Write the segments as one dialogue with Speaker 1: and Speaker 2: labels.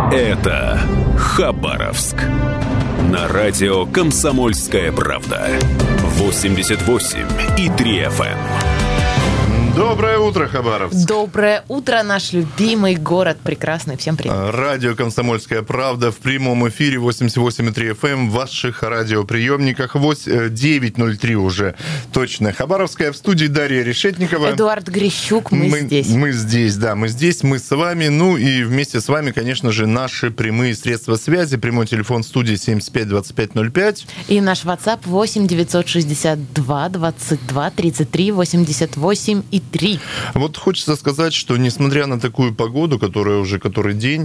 Speaker 1: Это Хабаровск. На радио «Комсомольская правда». 88,3 FM.
Speaker 2: Доброе утро, Хабаровск.
Speaker 3: Доброе утро, наш любимый город прекрасный. Всем привет.
Speaker 2: Радио «Комсомольская правда» в прямом эфире 88,3 FM в ваших радиоприемниках. 9:03 уже точно. Хабаровская, в студии Дарья Решетникова.
Speaker 3: Эдуард Грищук, мы здесь.
Speaker 2: Мы здесь, да, мы здесь, мы с вами. Ну и вместе с вами, конечно же, наши прямые средства связи. Прямой телефон студии 75-25-05.
Speaker 3: И наш WhatsApp 8-962-22-33-88 и 3.
Speaker 2: Вот хочется сказать, что несмотря на такую погоду, которая уже который день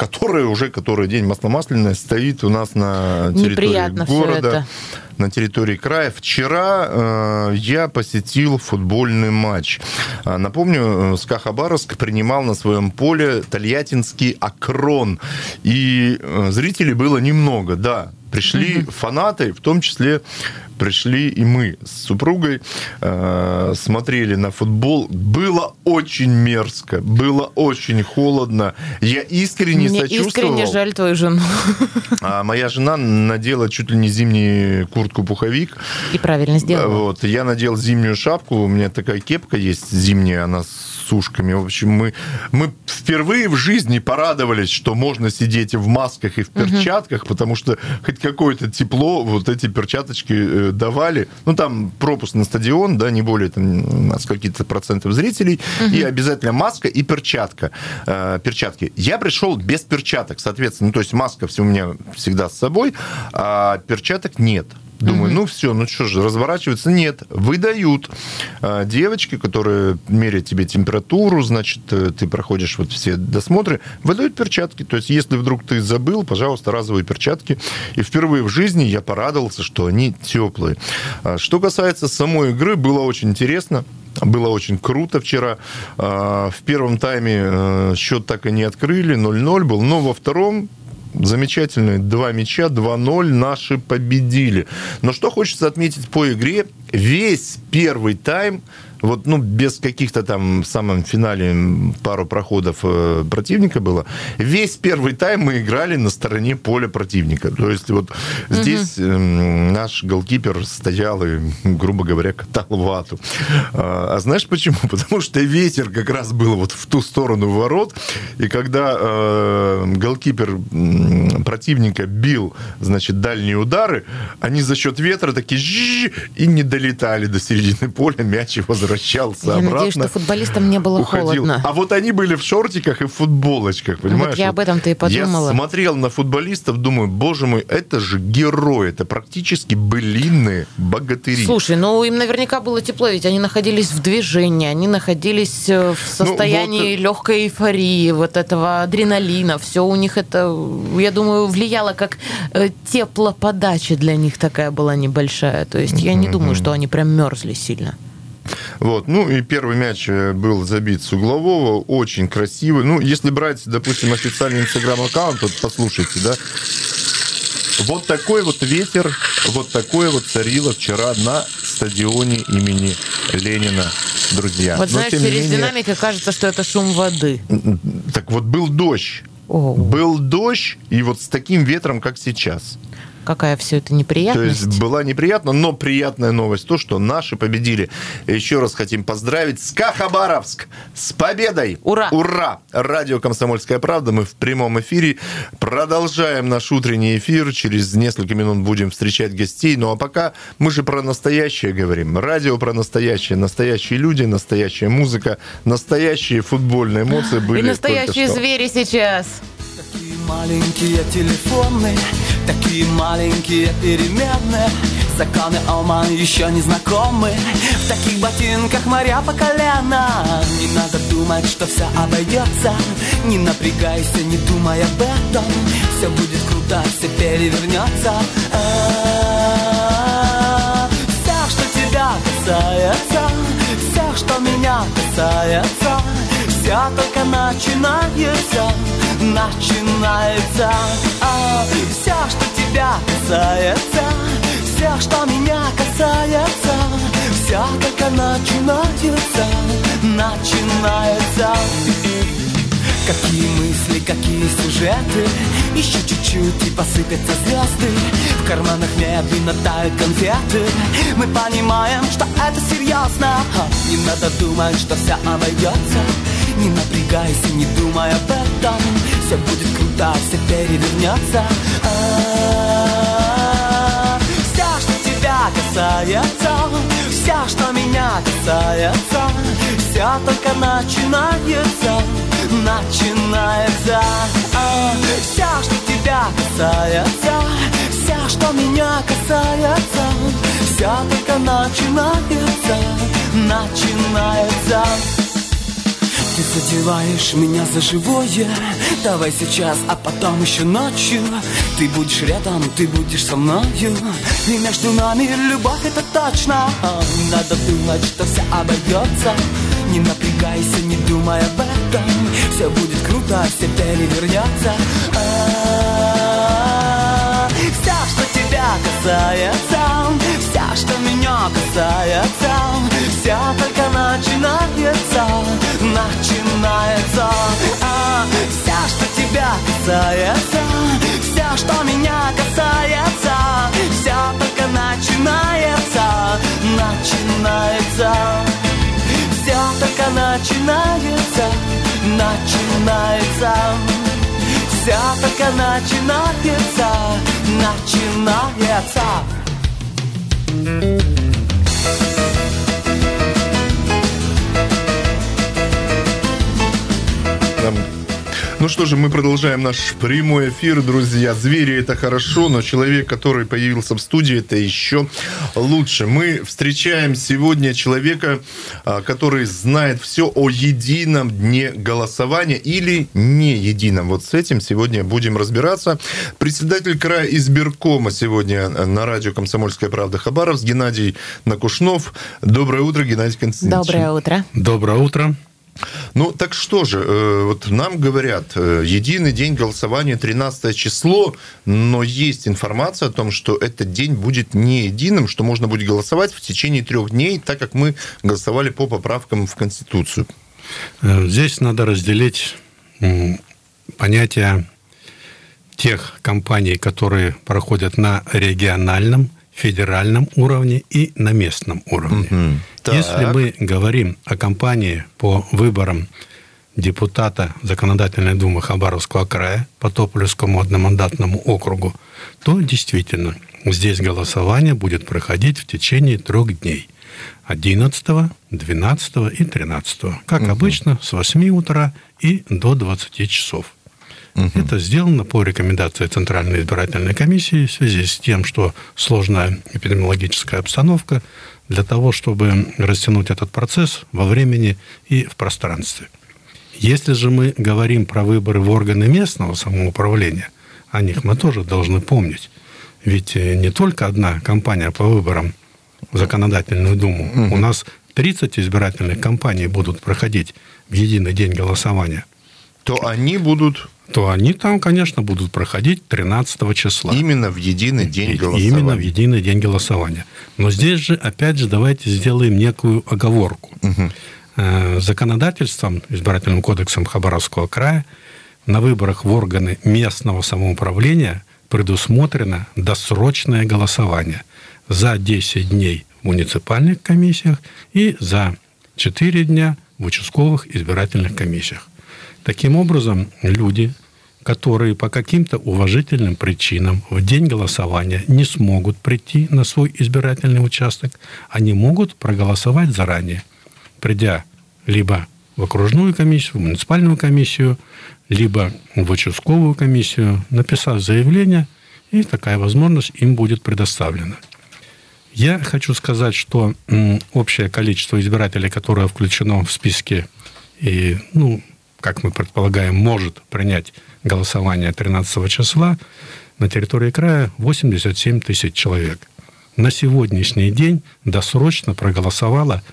Speaker 2: масло-масляное стоит у нас на территории
Speaker 3: неприятно
Speaker 2: города, на территории края. Вчера я посетил футбольный матч. Напомню, СКА Хабаровск принимал на своем поле Тольяттинский Акрон. И зрителей было немного, да. Пришли фанаты, в том числе пришли и мы с супругой, смотрели на футбол. Было очень мерзко, было очень холодно. Я искренне сочувствовал. Мне
Speaker 3: искренне жаль твою жену.
Speaker 2: А моя жена надела чуть ли не зимнюю куртку-пуховик.
Speaker 3: И правильно сделала.
Speaker 2: Вот, я надел зимнюю шапку, у меня такая кепка есть зимняя, она с ушками. В общем, мы впервые в жизни порадовались, что можно сидеть в масках и в перчатках, потому что хоть какое-то тепло вот эти перчаточки давали. Ну, там пропуск на стадион, да, не более там скольки-то процентов зрителей, и обязательно маска и перчатка. Перчатки. Я пришел без перчаток, соответственно. Ну, то есть маска у меня всегда с собой, а перчаток нет. Думаю, ну все, ну что же, разворачиваться? Нет, выдают девочки, которые меряют тебе температуру, значит, ты проходишь вот все досмотры, выдают перчатки. То есть, если вдруг ты забыл, пожалуйста, разовые перчатки. И впервые в жизни я порадовался, что они теплые. Что касается самой игры, было очень интересно. Было очень круто вчера. В первом тайме счет так и не открыли, 0-0 был, но во втором замечательные 2 мяча, 2-0 наши победили. Но что хочется отметить по игре, весь первый тайм, вот, ну, без каких-то там в самом финале пару проходов противника было, весь первый тайм мы играли на стороне поля противника. То есть вот здесь наш голкипер стоял и, грубо говоря, катал вату. А знаешь почему? Потому что ветер как раз был вот в ту сторону ворот, и когда голкипер противника бил, значит, дальние удары, они за счет ветра такие и не долетали до середины поля, мяч возвращался обратно.
Speaker 3: Я надеюсь, что футболистам не было холодно.
Speaker 2: А вот они были в шортиках и в футболочках, понимаешь?
Speaker 3: Вот я об этом-то и подумала.
Speaker 2: Я смотрел на футболистов, думаю, боже мой, это же герои, это практически былинные богатыри.
Speaker 3: Слушай, ну им наверняка было тепло, ведь они находились в движении, они находились в состоянии легкой эйфории, вот этого адреналина, все у них это, я думаю, влияло как теплоподача для них такая была небольшая, то есть я не думаю, что они прям мерзли сильно.
Speaker 2: Вот, ну и первый мяч был забит с углового, очень красивый. Ну, если брать, допустим, официальный инстаграм-аккаунт, вот послушайте, да, вот такой вот ветер, вот такое вот царило вчера на стадионе имени Ленина, друзья.
Speaker 3: Вот знаешь, через динамику кажется, что это шум воды.
Speaker 2: Так вот, был дождь. Был дождь, и вот с таким ветром, как сейчас.
Speaker 3: Какая все это неприятность.
Speaker 2: То есть была неприятна, но приятная новость то, что наши победили. Еще раз хотим поздравить СКА Хабаровск с победой!
Speaker 3: Ура!
Speaker 2: Ура! Радио «Комсомольская правда». Мы в прямом эфире. Продолжаем наш утренний эфир. Через несколько минут будем встречать гостей. Ну а пока мы же про настоящее говорим. Радио про настоящее. Настоящие люди, настоящая музыка, настоящие футбольные эмоции были.
Speaker 3: И настоящие звери сейчас.
Speaker 4: Такие маленькие телефоны, такие маленькие переменные, законы Оман еще не знакомы. В таких ботинках моря по колено. Не надо думать, что все обойдется. Не напрягайся, не думай об этом. Все будет круто, все перевернется. Все, что тебя касается, все, что меня касается, все только начинается. Начинается. Все, что тебя касается, все, что меня касается, все только начинается. Начинается. Какие мысли, какие сюжеты. Еще чуть-чуть и посыпятся звезды. В карманах медленно тают конфеты. Мы понимаем, что это серьезно. Не надо думать, что все обойдется. Не напрягайся, не думай об этом. Все будет круто, все перевернется. Все, что тебя касается, все, что меня касается, все только начинается. Начинается. Все, что тебя касается, все, что меня касается, все только начинается. Начинается. Ты задеваешь меня за живое. Давай сейчас, а потом еще ночью. Ты будешь рядом, ты будешь со мною. И между нами любовь, это точно. Не надо думать, что все обойдется. Не напрягайся, не думай об этом. Все будет круто, все перевернется. Все, что тебя касается, все, что меня касается, все только начинается. Начинается. Все, что тебя касается, все, что меня касается, все только начинается. Начинается. Все только начинается. Начинается. Все только начинается. Начинается.
Speaker 2: Ну что же, мы продолжаем наш прямой эфир, друзья. Звери – это хорошо, но человек, который появился в студии, это еще лучше. Мы встречаем сегодня человека, который знает все о едином дне голосования или не едином. Вот с этим сегодня будем разбираться. Председатель краизбиркома сегодня на радио «Комсомольская правда» Хабаровск Геннадий Накушнов. Доброе утро, Геннадий Константинович.
Speaker 3: Доброе утро.
Speaker 5: Доброе утро.
Speaker 2: Ну, так что же, вот нам говорят, единый день голосования 13 число, но есть информация о том, что этот день будет не единым, что можно будет голосовать в течение 3 дней, так как мы голосовали по поправкам в Конституцию.
Speaker 5: Здесь надо разделить понятие тех кампаний, которые проходят на региональном, федеральном уровне и на местном уровне. Угу. Если мы говорим о кампании по выборам депутата Законодательной Думы Хабаровского края по Тополевскому одномандатному округу, то действительно здесь голосование будет проходить в течение 3 дней. 11, 12 и 13. Как обычно, с 8 утра и до 20 часов. Это сделано по рекомендации Центральной избирательной комиссии в связи с тем, что сложная эпидемиологическая обстановка, для того, чтобы растянуть этот процесс во времени и в пространстве. Если же мы говорим про выборы в органы местного самоуправления, о них мы тоже должны помнить. Ведь не только одна кампания по выборам в Законодательную Думу. У нас 30 избирательных кампаний будут проходить в единый день голосования.
Speaker 2: То они
Speaker 5: там, конечно, будут проходить 13 числа.
Speaker 2: Именно в единый день голосования.
Speaker 5: Именно в единый день голосования. Но здесь же, опять же, давайте сделаем некую оговорку. Законодательством, избирательным кодексом Хабаровского края, на выборах в органы местного самоуправления предусмотрено досрочное голосование за 10 дней в муниципальных комиссиях и за 4 дня в участковых избирательных комиссиях. Таким образом, люди, которые по каким-то уважительным причинам в день голосования не смогут прийти на свой избирательный участок, они могут проголосовать заранее, придя либо в окружную комиссию, в муниципальную комиссию, либо в участковую комиссию, написав заявление, и такая возможность им будет предоставлена. Я хочу сказать, что общее количество избирателей, которое включено в списке и, как мы предполагаем, может принять голосование 13 числа, на территории края 87 тысяч человек. На сегодняшний день досрочно проголосовало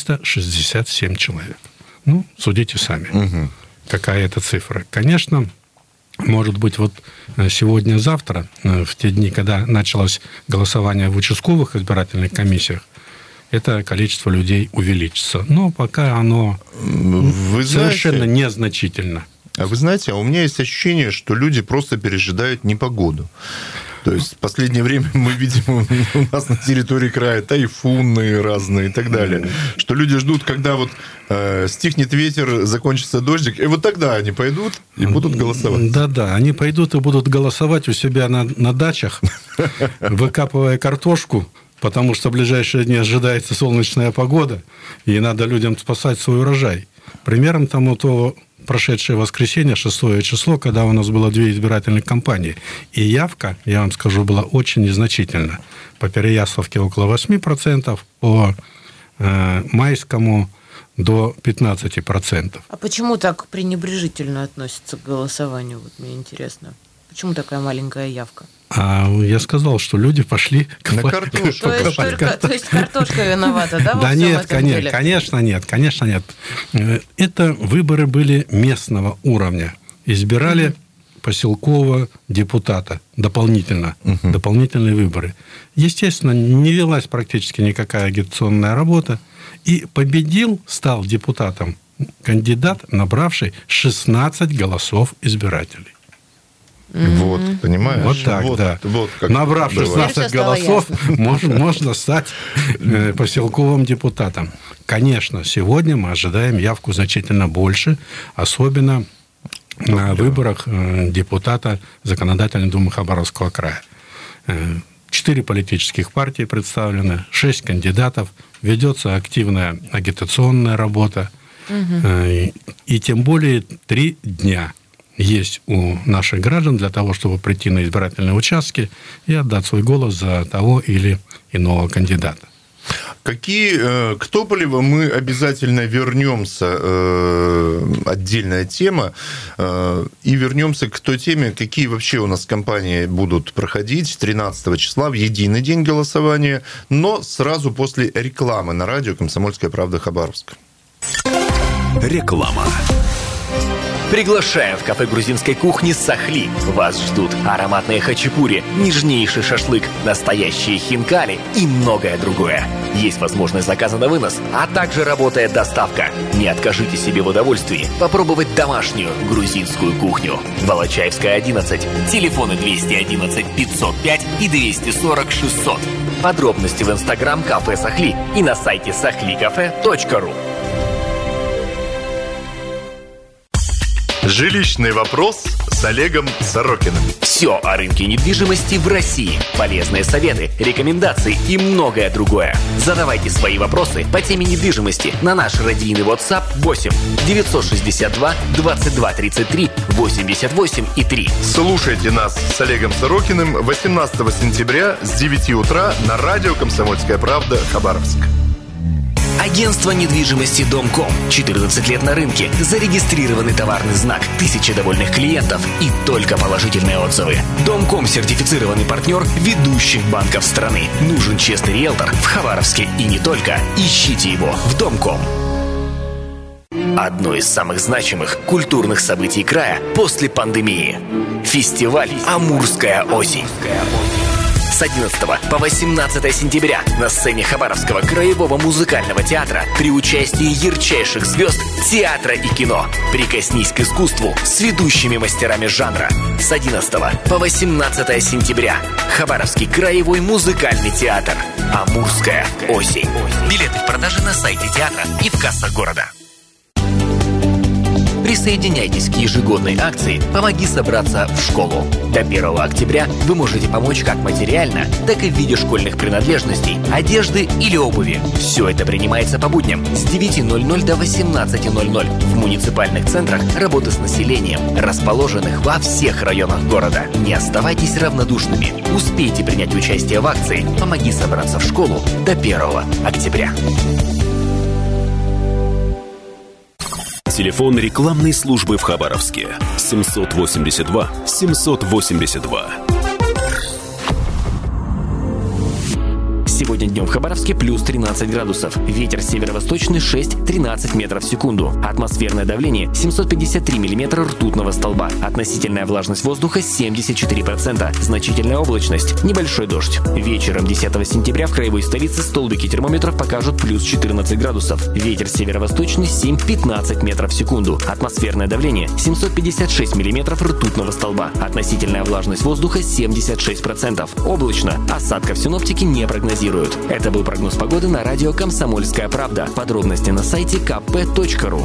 Speaker 5: 367 человек. Судите сами, какая это цифра. Конечно, может быть, вот сегодня-завтра, в те дни, когда началось голосование в участковых избирательных комиссиях, это количество людей увеличится. Но пока оно совершенно незначительно.
Speaker 2: А вы знаете, у меня есть ощущение, что люди просто пережидают непогоду. То есть в последнее время мы видим у нас на территории края тайфуны разные и так далее. Что люди ждут, когда вот стихнет ветер, закончится дождик, и вот тогда они пойдут и будут голосовать.
Speaker 5: Да-да, они пойдут и будут голосовать у себя на дачах, выкапывая картошку, потому что в ближайшие дни ожидается солнечная погода, и надо людям спасать свой урожай. Примером тому то прошедшее воскресенье, 6 число, когда у нас было 2 избирательных кампании. И явка, я вам скажу, была очень незначительна. По Переяславке около 8%, по Майскому до 15%.
Speaker 3: А почему так пренебрежительно относятся к голосованию? Вот мне интересно. Почему такая маленькая явка?
Speaker 5: А я сказал, что люди пошли
Speaker 2: на картошку.
Speaker 3: То есть картошка виновата, да?
Speaker 5: Да нет, конечно нет. Это выборы были местного уровня. Избирали поселкового депутата дополнительно. Дополнительные выборы. Естественно, не велась практически никакая агитационная работа. И стал депутатом кандидат, набравший 16 голосов избирателей.
Speaker 2: Вот, понимаешь?
Speaker 5: Вот так,
Speaker 2: вот,
Speaker 5: да.
Speaker 2: Вот как
Speaker 5: набрав 16 голосов, можно стать поселковым депутатом. Конечно, сегодня мы ожидаем явку значительно больше, особенно на выборах депутата Законодательной Думы Хабаровского края. 4 политических партии представлены, 6 кандидатов, ведется активная агитационная работа, и тем более 3 дня есть у наших граждан для того, чтобы прийти на избирательные участки и отдать свой голос за того или иного кандидата.
Speaker 2: К Тополеву мы обязательно вернемся, отдельная тема, и вернемся к той теме, какие вообще у нас кампании будут проходить 13 числа в единый день голосования, но сразу после рекламы на радио «Комсомольская правда» Хабаровск.
Speaker 1: Реклама.
Speaker 6: Приглашаем в кафе грузинской кухни «Сахли». Вас ждут ароматные хачапури, нежнейший шашлык, настоящие хинкали и многое другое. Есть возможность заказа на вынос, а также работает доставка. Не откажите себе в удовольствии попробовать домашнюю грузинскую кухню. Волочаевская, 11. Телефоны 211 505 и 240 600. Подробности в инстаграм кафе «Сахли» и на сайте sahlikафе.ру.
Speaker 2: Жилищный вопрос с Олегом Сорокиным.
Speaker 6: Все о рынке недвижимости в России. Полезные советы, рекомендации и многое другое. Задавайте свои вопросы по теме недвижимости на наш радийный WhatsApp 8 962 22 33 88 и 3.
Speaker 2: Слушайте нас с Олегом Сорокиным 18 сентября с 9 утра на радио «Комсомольская правда» Хабаровск.
Speaker 6: Агентство недвижимости «Домком». 14 лет на рынке. Зарегистрированный товарный знак. 1000 довольных клиентов и только положительные отзывы. «Домком» — сертифицированный партнер ведущих банков страны. Нужен честный риэлтор в Хабаровске и не только. Ищите его в «Домком». Одно из самых значимых культурных событий края после пандемии. Фестиваль «Амурская осень». С 11 по 18 сентября на сцене Хабаровского краевого музыкального театра при участии ярчайших звезд театра и кино. Прикоснись к искусству с ведущими мастерами жанра. С 11 по 18 сентября Хабаровский краевой музыкальный театр. Амурская осень. Билеты в продаже на сайте театра и в кассах города. Присоединяйтесь к ежегодной акции «Помоги собраться в школу». До 1 октября вы можете помочь как материально, так и в виде школьных принадлежностей, одежды или обуви. Все это принимается по будням с 9:00 до 18:00 в муниципальных центрах работы с населением, расположенных во всех районах города. Не оставайтесь равнодушными. Успейте принять участие в акции «Помоги собраться в школу» до 1 октября.
Speaker 1: Телефон рекламной службы в Хабаровске 782 782.
Speaker 6: Сегодня днем в Хабаровске плюс 13 градусов. Ветер северо-восточный 6-13 метров в секунду. Атмосферное давление 753 миллиметра ртутного столба. Относительная влажность воздуха 74%. Значительная облачность. Небольшой дождь. Вечером 10 сентября в краевой столице столбики термометров покажут плюс 14 градусов. Ветер северо-восточный 7-15 метров в секунду. Атмосферное давление 756 миллиметров ртутного столба. Относительная влажность воздуха 76%. Облачно. Осадков синоптики не прогнозируют. Это был прогноз погоды на радио «Комсомольская правда». Подробности на сайте kp.ru.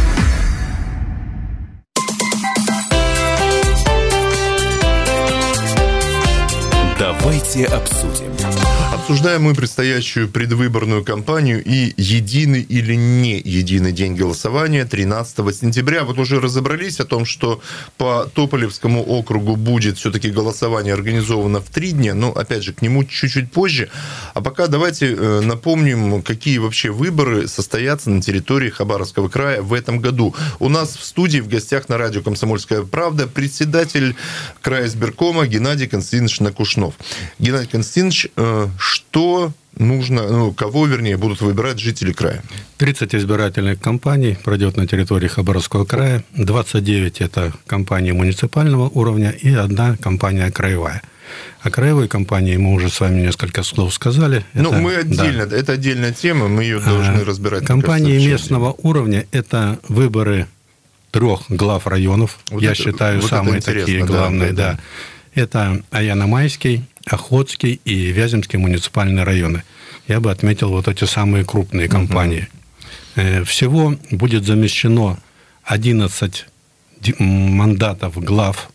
Speaker 1: Давайте обсудим.
Speaker 2: Обсуждаем мы предстоящую предвыборную кампанию и единый или не единый день голосования 13 сентября. Вот уже разобрались о том, что по Тополевскому округу будет все-таки голосование организовано в 3 дня. Но, опять же, к нему чуть-чуть позже. А пока давайте напомним, какие вообще выборы состоятся на территории Хабаровского края в этом году. У нас в студии в гостях на радио «Комсомольская правда» председатель краизбиркома Геннадий Константинович Накушнов. Геннадий Константинович, что нужно, кого, вернее, будут выбирать жители края?
Speaker 5: 30 избирательных кампаний пройдет на территории Хабаровского края. 29 – это кампании муниципального уровня и 1 кампания краевая. О краевой кампании мы уже с вами несколько слов сказали.
Speaker 2: Мы отдельно, да. Это отдельная тема, мы ее должны разбирать.
Speaker 5: Кампании местного уровня – это выборы 3 глав районов. Вот я считаю, вот самые такие главные. Да. Это Аяно-Майский, Охотский и Вяземский муниципальные районы. Я бы отметил вот эти самые крупные кампании. Всего будет замещено 11 мандатов глав.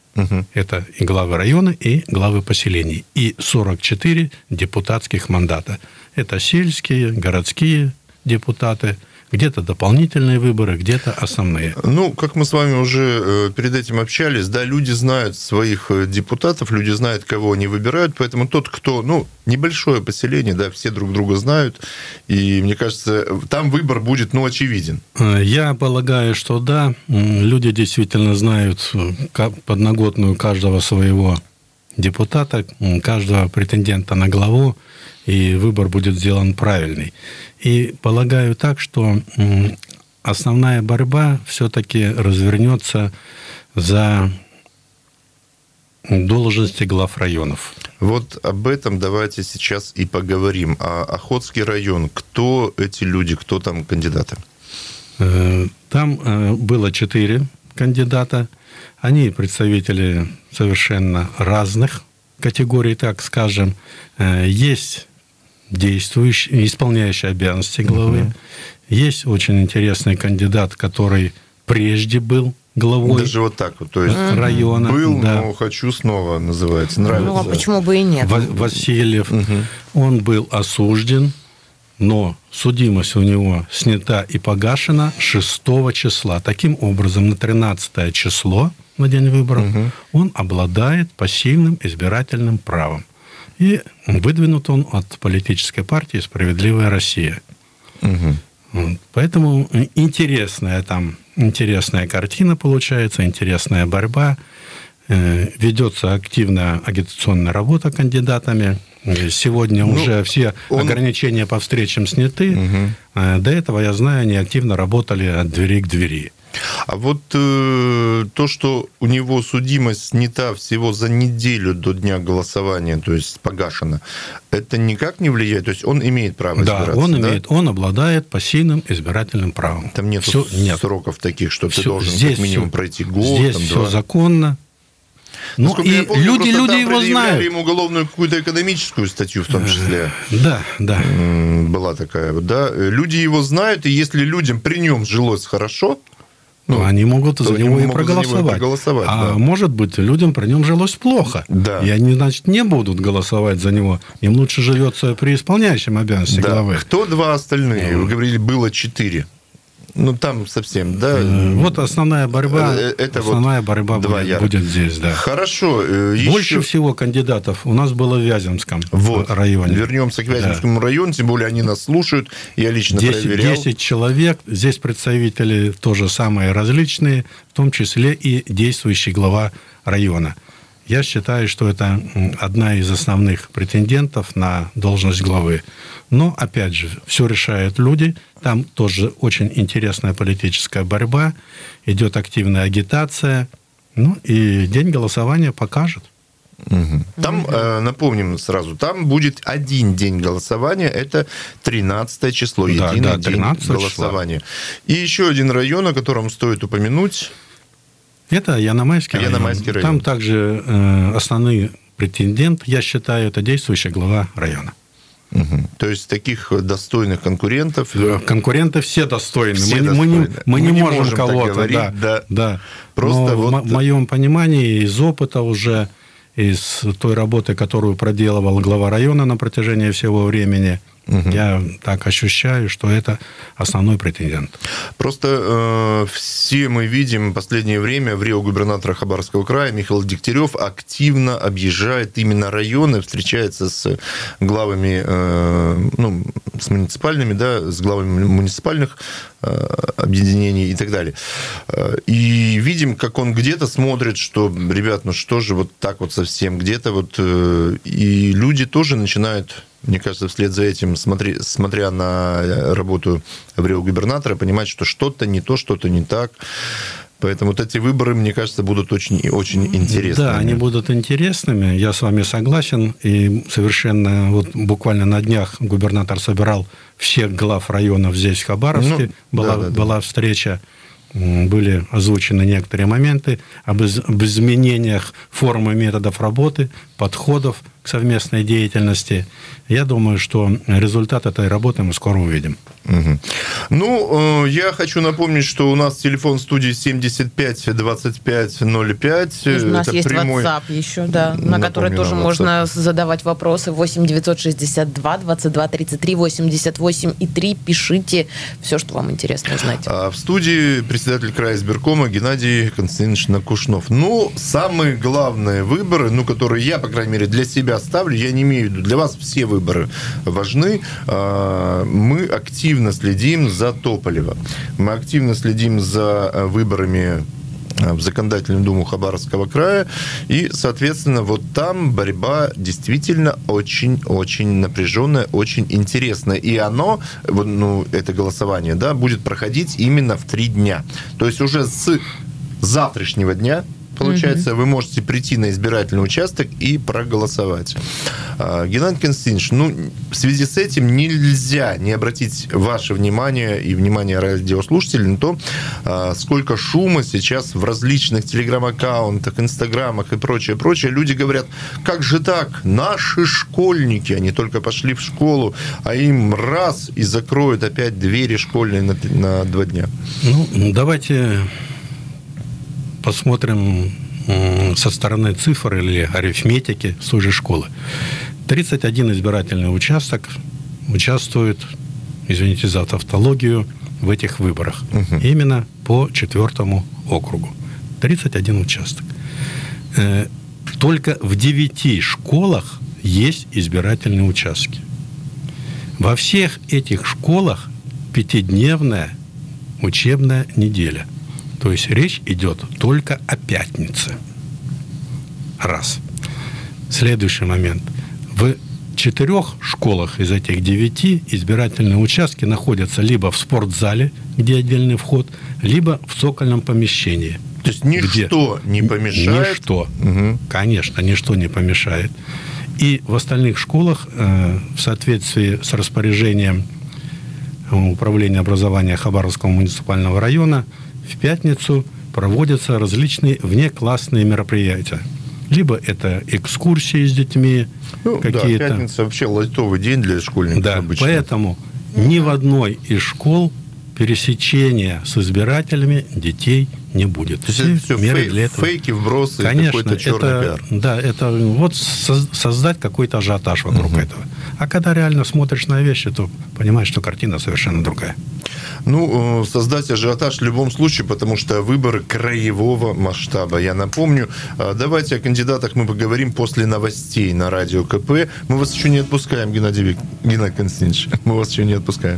Speaker 5: Это и главы района, и главы поселений. И 44 депутатских мандата. Это сельские, городские депутаты. Где-то дополнительные выборы, где-то основные.
Speaker 2: Как мы с вами уже перед этим общались, да, люди знают своих депутатов, люди знают, кого они выбирают, поэтому тот, кто, небольшое поселение, да, все друг друга знают, и, мне кажется, там выбор будет, очевиден.
Speaker 5: Я полагаю, что да, люди действительно знают подноготную каждого своего депутата, каждого претендента на главу, и выбор будет сделан правильный. И полагаю так, что основная борьба все-таки развернется за должности глав районов.
Speaker 2: Вот об этом давайте сейчас и поговорим. А Охотский район, кто эти люди, кто там кандидаты?
Speaker 5: Там было 4 кандидата. Они представители совершенно разных категорий, так скажем. Есть действующий, исполняющий обязанности главы. Есть очень интересный кандидат, который прежде был главой.
Speaker 2: Даже вот так вот, то есть
Speaker 5: района.
Speaker 2: Был, да. Но хочу снова, называется. Нравится.
Speaker 3: А почему бы и нет?
Speaker 5: Васильев. Он был осужден, но судимость у него снята и погашена 6 числа. Таким образом, на 13 число, на день выборов, он обладает пассивным избирательным правом. И выдвинут он от политической партии «Справедливая Россия». Поэтому интересная картина получается, интересная борьба. Ведется активная агитационная работа кандидатами. Сегодня уже все ограничения по встречам сняты. До этого, я знаю, они активно работали от двери к двери.
Speaker 2: А вот то, что у него судимость снята всего за неделю до дня голосования, то есть погашена, это никак не влияет? То есть он имеет право избираться?
Speaker 5: Да, он обладает пассивным избирательным правом.
Speaker 2: Там нет сроков таких, что ты должен как минимум пройти год.
Speaker 5: Здесь все законно.
Speaker 2: Насколько я помню,
Speaker 5: люди его знают.
Speaker 2: Ему уголовную какую-то экономическую статью в том числе.
Speaker 5: Да.
Speaker 2: Была такая, да. Люди его знают, и если людям при нем жилось хорошо,
Speaker 5: они могут за него и проголосовать. А может быть, людям при нем жилось плохо.
Speaker 2: Да.
Speaker 5: И они, значит, не будут голосовать за него. Им лучше живется при исполняющем обязанности главы.
Speaker 2: Кто 2 остальные? Вы говорили, было 4. Там совсем, да?
Speaker 5: Вот основная борьба. Борьба будет здесь, да.
Speaker 2: Хорошо.
Speaker 5: Больше всего кандидатов у нас было в Вяземском районе.
Speaker 2: Вернемся к Вяземскому району, тем более они нас слушают. Я лично проверял.
Speaker 5: 10 человек. Здесь представители тоже самые различные, в том числе и действующий глава района. Я считаю, что это одна из основных претендентов на должность главы. Но, опять же, все решают люди. Там тоже очень интересная политическая борьба, идет активная агитация. Ну, и день голосования покажет.
Speaker 2: Там, напомним сразу, там будет один день голосования, это 13 число, единый день голосования. Числа. И еще один район, о котором стоит упомянуть.
Speaker 5: Это Яномайский район. Там также основной претендент, я считаю, это действующий глава района.
Speaker 2: То есть таких достойных конкурентов...
Speaker 5: Конкуренты все достойны.
Speaker 2: Все
Speaker 5: мы не можем кого-то
Speaker 2: говорить.
Speaker 5: Да.
Speaker 2: Просто
Speaker 5: в моем понимании, из опыта уже, из той работы, которую проделывал глава района на протяжении всего времени, я так ощущаю, что это основной претендент.
Speaker 2: Просто все мы видим в последнее время в Рио губернатора Хабаровского края Михаил Дегтярев активно объезжает именно районы, встречается с главами, с муниципальными, с главами муниципальных объединений и так далее. И видим, как он где-то смотрит, что, ребят, что же вот так вот совсем, где-то вот... И люди тоже начинают... Мне кажется, вслед за этим, смотря на работу в Рио губернатора, понимать, что что-то не то, что-то не так. Поэтому вот эти выборы, мне кажется, будут очень, очень интересными.
Speaker 5: Да, они будут интересными, я с вами согласен. И совершенно буквально на днях губернатор собирал всех глав районов здесь, в Хабаровске. Была встреча, были озвучены некоторые моменты об изменениях формы методов работы, подходов к совместной деятельности. Я думаю, что результат этой работы мы скоро увидим.
Speaker 2: Ну, я хочу напомнить, что у нас телефон студии 75 25 05.
Speaker 3: У нас есть WhatsApp еще, на который тоже можно задавать вопросы. 8 962 22 33 88 и 3. Пишите все, что вам интересно узнать.
Speaker 2: А в студии председатель крайизбиркома Геннадий Константинович Накушнов. Самые главные выборы, которые я, по крайней мере, для себя ставлю, я не имею в виду, для вас все выборы важны. Мы активно следим за Тополево. Мы активно следим за выборами в Законодательную Думу Хабаровского края. И, соответственно, вот там борьба действительно очень-очень напряженная, очень интересная. И оно, это голосование, будет проходить именно в 3 дня. То есть уже с завтрашнего дня, получается, вы можете прийти на избирательный участок и проголосовать. Геннадий Константинович, в связи с этим нельзя не обратить ваше внимание и внимание радиослушателей на то, сколько шума сейчас в различных телеграм-аккаунтах, инстаграмах и прочее. Люди говорят, как же так? Наши школьники, они только пошли в школу, а им раз и закроют опять двери школьные на 2 дня.
Speaker 5: Давайте посмотрим со стороны цифр или арифметики с той же школы. 31 избирательный участок участвует, извините за тавтологию, в этих выборах. Именно по 4 округу. 31 участок. Только в 9 школах есть избирательные участки. Во всех этих школах 5-дневная учебная неделя. То есть речь идет только о пятнице. Раз. Следующий момент. В 4 школах из этих 9 избирательные участки находятся либо в спортзале, где отдельный вход, либо в цокольном помещении.
Speaker 2: То есть ничто не помешает?
Speaker 5: Ничто. Конечно, ничто не помешает. И в остальных школах, в соответствии с распоряжением Управления образования Хабаровского муниципального района, в пятницу проводятся различные внеклассные мероприятия. Либо это экскурсии с детьми, какие-то...
Speaker 2: пятница вообще лайтовый день для школьников обычно.
Speaker 5: Поэтому ни в одной из школ пересечения с избирателями детей не будет.
Speaker 2: То есть это все фейки, вбросы, какой-то черный пиар.
Speaker 5: Да, это создать какой-то ажиотаж вокруг этого. А когда реально смотришь на вещи, то понимаешь, что картина совершенно другая.
Speaker 2: Создать ажиотаж в любом случае, потому что выборы краевого масштаба. Я напомню, давайте о кандидатах мы поговорим после новостей на Радио КП. Мы вас еще не отпускаем, Геннадий Константинович. Мы вас еще не отпускаем.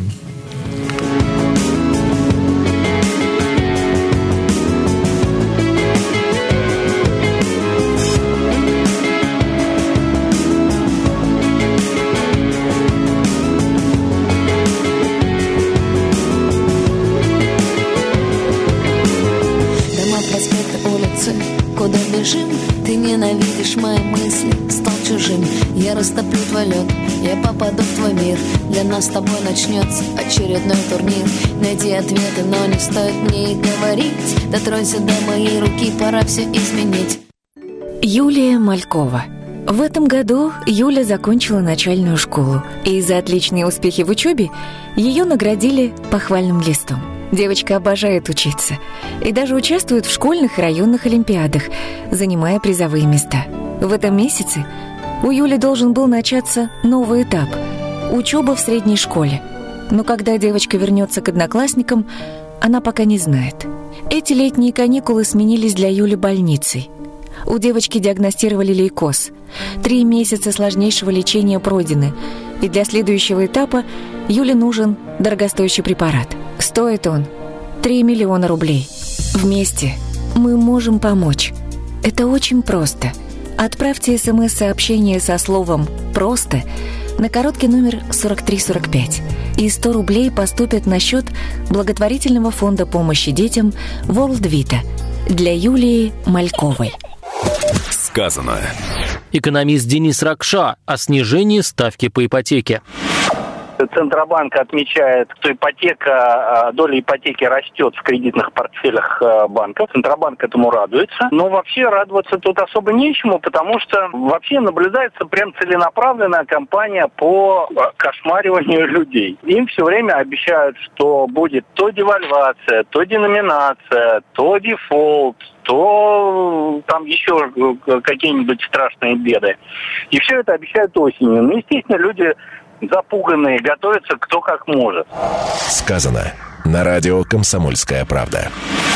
Speaker 7: режим. Ты ненавидишь мои мысли, стал чужим. Я растоплю твой лед, я попаду в твой мир. Для нас с тобой начнется очередной турнир. Найди ответы, но не стоит мне и говорить. Дотронься до моей руки, пора все изменить.
Speaker 8: Юлия Малькова. В этом году Юля закончила начальную школу, и за отличные успехи в учебе ее наградили похвальным листом. Девочка обожает учиться и даже участвует в школьных и районных олимпиадах, занимая призовые места. В этом месяце у Юли должен был начаться новый этап – учеба в средней школе. Но когда девочка вернется к одноклассникам, она пока не знает. Эти летние каникулы сменились для Юли больницей. У девочки диагностировали лейкоз. 3 месяца сложнейшего лечения пройдены, и для следующего этапа Юле нужен дорогостоящий препарат. Стоит он 3 миллиона рублей. Вместе мы можем помочь. Это очень просто. Отправьте СМС-сообщение со словом «просто» на короткий номер 4345, и 100 рублей поступят на счет благотворительного фонда помощи детям World Vita для Юлии Мальковой.
Speaker 1: Сказано.
Speaker 9: Экономист Денис Ракша о снижении ставки по ипотеке.
Speaker 10: Центробанк отмечает, что доля ипотеки растет в кредитных портфелях банков. Центробанк этому радуется. Но вообще радоваться тут особо нечему, потому что вообще наблюдается прям целенаправленная кампания по кошмариванию людей. Им все время обещают, что будет то девальвация, то деноминация, то дефолт, то там еще какие-нибудь страшные беды. И все это обещают осенью. Ну, естественно, люди запуганные, готовятся кто как может.
Speaker 1: Сказано. На радио «Комсомольская правда».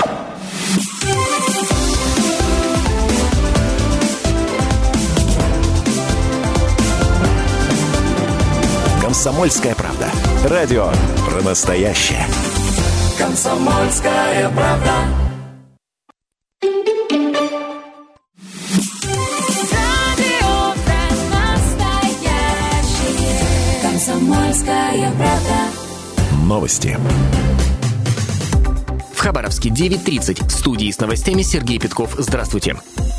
Speaker 1: «Комсомольская правда». Радио про настоящее.
Speaker 4: «Комсомольская правда». «Комсомольская правда».
Speaker 1: Новости.
Speaker 6: В Хабаровске 9:30. В студии с новостями Сергей Петков. Здравствуйте.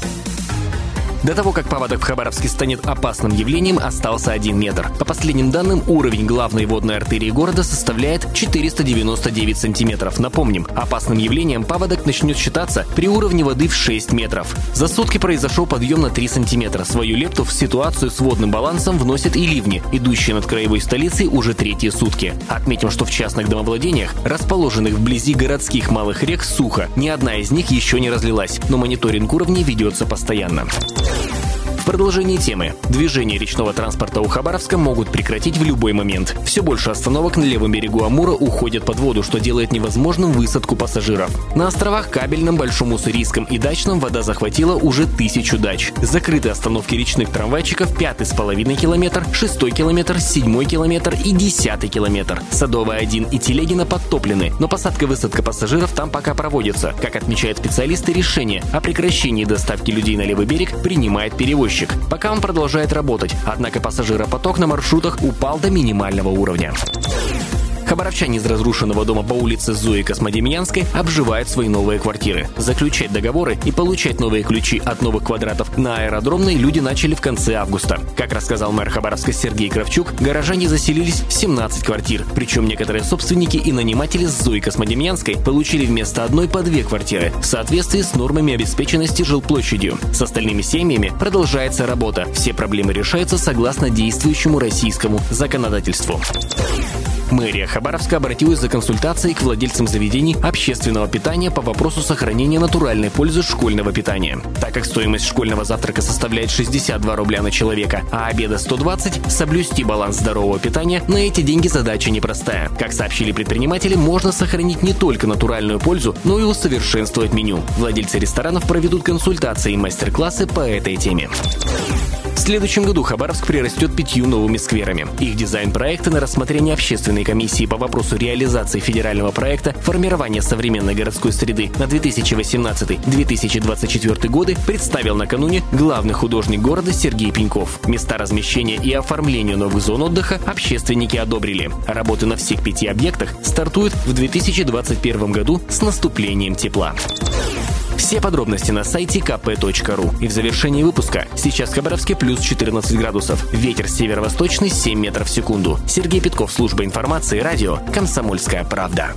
Speaker 6: До того, как паводок в Хабаровске станет опасным явлением, остался 1 метр. По последним данным, уровень главной водной артерии города составляет 499 сантиметров. Напомним, опасным явлением паводок начнет считаться при уровне воды в 6 метров. За сутки произошел подъем на 3 сантиметра. Свою лепту в ситуацию с водным балансом вносят и ливни, идущие над краевой столицей уже 3-е сутки. Отметим, что в частных домовладениях, расположенных вблизи городских малых рек, сухо. Ни одна из них еще не разлилась, но мониторинг уровней ведется постоянно. В продолжении темы. Движение речного транспорта у Хабаровска могут прекратить в любой момент. Все больше остановок на левом берегу Амура уходят под воду, что делает невозможным высадку пассажиров. На островах Кабельном, Большом Уссурийском и Дачном вода захватила уже 1000 дач. Закрыты остановки речных трамвайчиков 5,5 километр, 6 километр, 7 километр и 10 километр. Садовая 1 и Телегина подтоплены, но посадка-высадка пассажиров там пока проводится. Как отмечают специалисты, решение о прекращении доставки людей на левый берег принимает перевозчик. Пока он продолжает работать, однако пассажиропоток на маршрутах упал до минимального уровня. Хабаровчане из разрушенного дома по улице Зои Космодемьянской обживают свои новые квартиры. Заключать договоры и получать новые ключи от новых квадратов на Аэродромной люди начали в конце августа. Как рассказал мэр Хабаровска Сергей Кравчук, горожане заселились в 17 квартир. Причем некоторые собственники и наниматели с Зои Космодемьянской получили вместо одной по 2 квартиры в соответствии с нормами обеспеченности жилплощадью. С остальными семьями продолжается работа. Все проблемы решаются согласно действующему российскому законодательству. Мэрия Хабаровска обратилась за консультацией к владельцам заведений общественного питания по вопросу сохранения натуральной пользы школьного питания. Так как стоимость школьного завтрака составляет 62 рубля на человека, а обеда 120, соблюсти баланс здорового питания на эти деньги задача непростая. Как сообщили предприниматели, можно сохранить не только натуральную пользу, но и усовершенствовать меню. Владельцы ресторанов проведут консультации и мастер-классы по этой теме. В следующем году Хабаровск прирастет 5 новыми скверами. Их дизайн-проекты на рассмотрение общественной комиссии по вопросу реализации федерального проекта «Формирование современной городской среды» на 2018-2024 годы представил накануне главный художник города Сергей Пеньков. Места размещения и оформления новых зон отдыха общественники одобрили. Работы на всех 5 объектах стартуют в 2021 году с наступлением тепла. Все подробности на сайте kp.ru. И в завершении выпуска. Сейчас в Хабаровске плюс 14 градусов. Ветер северо-восточный 7 метров в секунду. Сергей Петков, служба информации, радио «Комсомольская правда».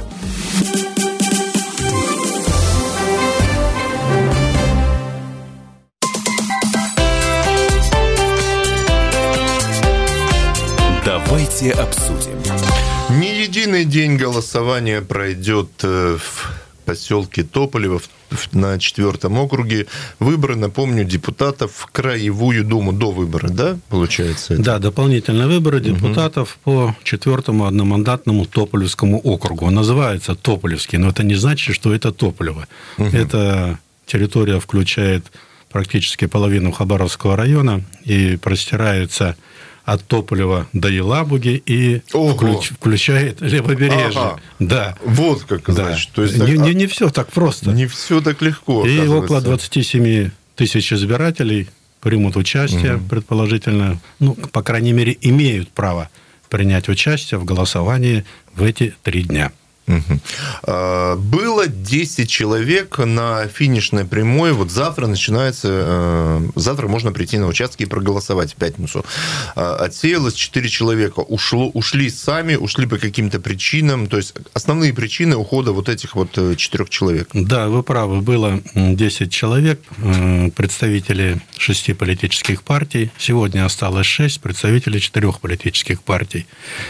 Speaker 1: Давайте обсудим.
Speaker 2: Не единый день голосования пройдет в поселке Тополево на 4-м округе. Выборы, напомню, депутатов в Краевую Думу. До выбора, да, получается? Это?
Speaker 5: Да, дополнительные выборы депутатов по 4-му одномандатному Тополевскому округу. Он называется Тополевский, но это не значит, что это Тополево. Эта территория включает практически половину Хабаровского района и простирается от Тополева до Елабуги и включает Левобережье. Ага. Да.
Speaker 2: Вот как, значит.
Speaker 5: Да. То есть, не все так просто.
Speaker 2: Не все так легко,
Speaker 5: и около 27 тысяч избирателей примут участие, предположительно, ну, по крайней мере, имеют право принять участие в голосовании в эти 3 дня.
Speaker 2: Было 10 человек на финишной прямой. Вот завтра начинается... Завтра можно прийти на участки и проголосовать в пятницу. Отсеялось 4 человека. Ушли сами, ушли по каким-то причинам. То есть основные причины ухода вот этих вот 4 человек.
Speaker 5: Да, вы правы. Было 10 человек, представители 6 политических партий. Сегодня осталось 6 представителей 4 политических партий.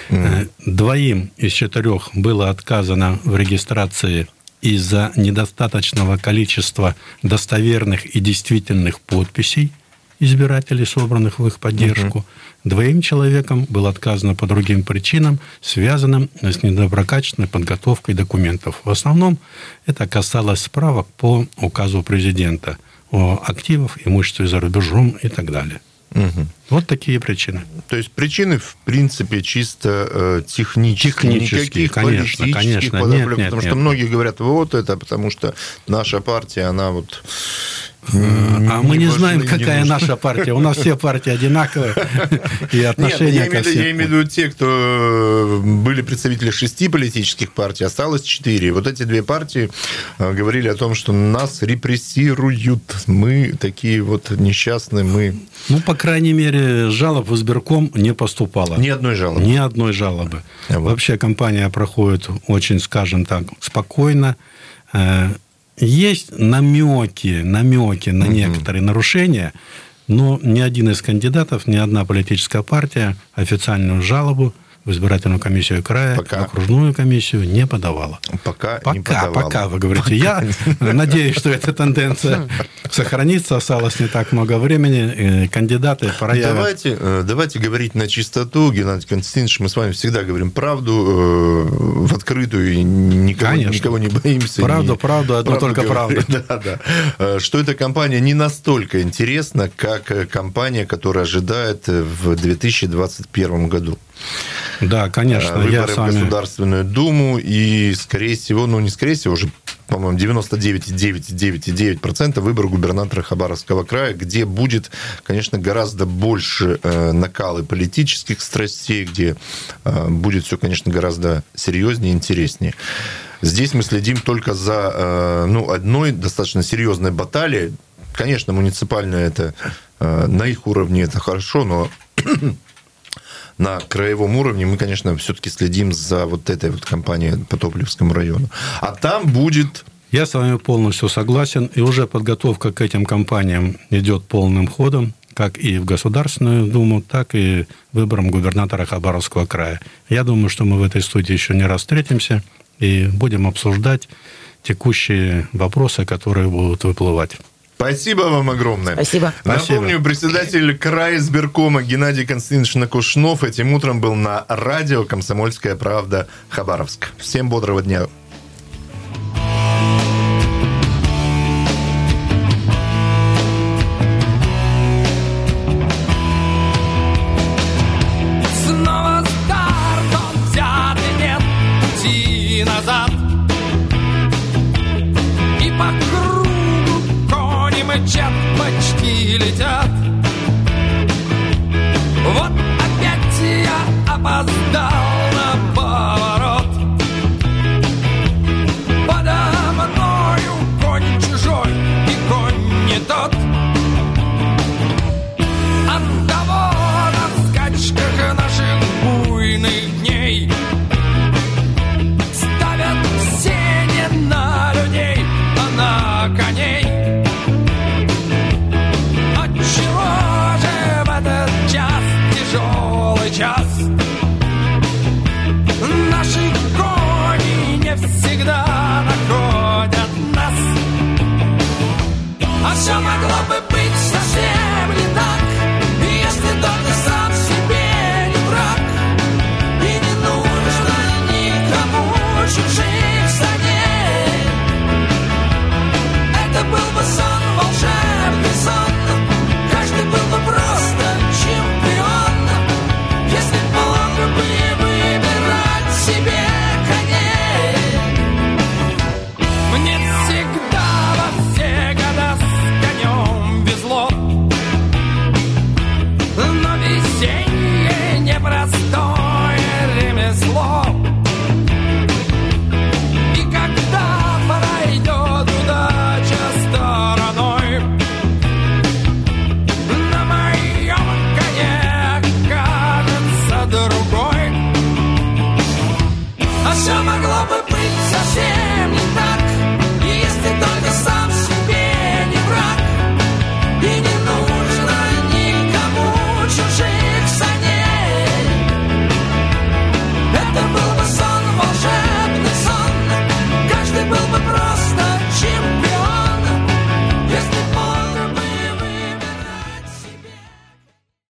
Speaker 5: 2 из 4 было отказано в регистрации из-за недостаточного количества достоверных и действительных подписей избирателей, собранных в их поддержку. 2 человекам было отказано по другим причинам, связанным с недоброкачественной подготовкой документов. В основном это касалось справок по указу президента о активах, имуществе за рубежом и так далее. Вот такие причины.
Speaker 2: То есть причины, в принципе, чисто технические.
Speaker 5: Никаких политических
Speaker 2: подоплек. Потому что многие говорят, вот это, потому что наша партия, она вот...
Speaker 5: мы не знаем, какая наша партия. У нас все партии одинаковые. И отношения ко всем.
Speaker 2: Я имею в виду те, кто были представители 6 политических партий, осталось 4. Вот эти 2 партии говорили о том, что нас репрессируют. Мы такие вот несчастные. Мы...
Speaker 5: Ну, по крайней мере, жалоб в избирком не поступало.
Speaker 2: Ни одной жалобы.
Speaker 5: Ни одной жалобы. Вообще кампания проходит очень, скажем так, спокойно. Есть намеки на некоторые нарушения, но ни один из кандидатов, ни одна политическая партия официальную жалобу в избирательную комиссию края, в окружную комиссию не подавала.
Speaker 2: Пока не подавала.
Speaker 5: Пока, вы говорите. Я надеюсь, что эта тенденция сохранится. Осталось не так много времени. Кандидаты проявят...
Speaker 2: Давайте говорить на чистоту. Геннадий Константинович, мы с вами всегда говорим правду в открытую и никого не боимся.
Speaker 5: Правду, одно только правда.
Speaker 2: Да. Что эта кампания не настолько интересна, как кампания, которая ожидает в 2021 году.
Speaker 5: Да, конечно.
Speaker 2: Выборы в Государственную Думу, и, скорее всего, уже, по-моему, 99,9% выбор губернатора Хабаровского края, где будет, конечно, гораздо больше накала политических страстей, где будет все, конечно, гораздо серьезнее и интереснее. Здесь мы следим только за одной достаточно серьезной баталией. Конечно, муниципальная это на их уровне это хорошо, но... На краевом уровне мы, конечно, все-таки следим за вот этой вот кампанией по Тополевскому району. А там будет...
Speaker 5: Я с вами полностью согласен. И уже подготовка к этим кампаниям идет полным ходом, как и в Государственную Думу, так и выбором губернатора Хабаровского края. Я думаю, что мы в этой студии еще не раз встретимся и будем обсуждать текущие вопросы, которые будут выплывать.
Speaker 2: Спасибо вам огромное.
Speaker 3: Спасибо.
Speaker 2: Напомню, председатель краизбиркома Геннадий Константинович Накушнов этим утром был на радио «Комсомольская правда» Хабаровск. Всем бодрого дня.
Speaker 4: Снова старт, он взятый, нет пути назад. И по кругу мчат, почти летят. Вот опять я опоздал на поворот. Подо мною конь чужой
Speaker 11: все могло бы быть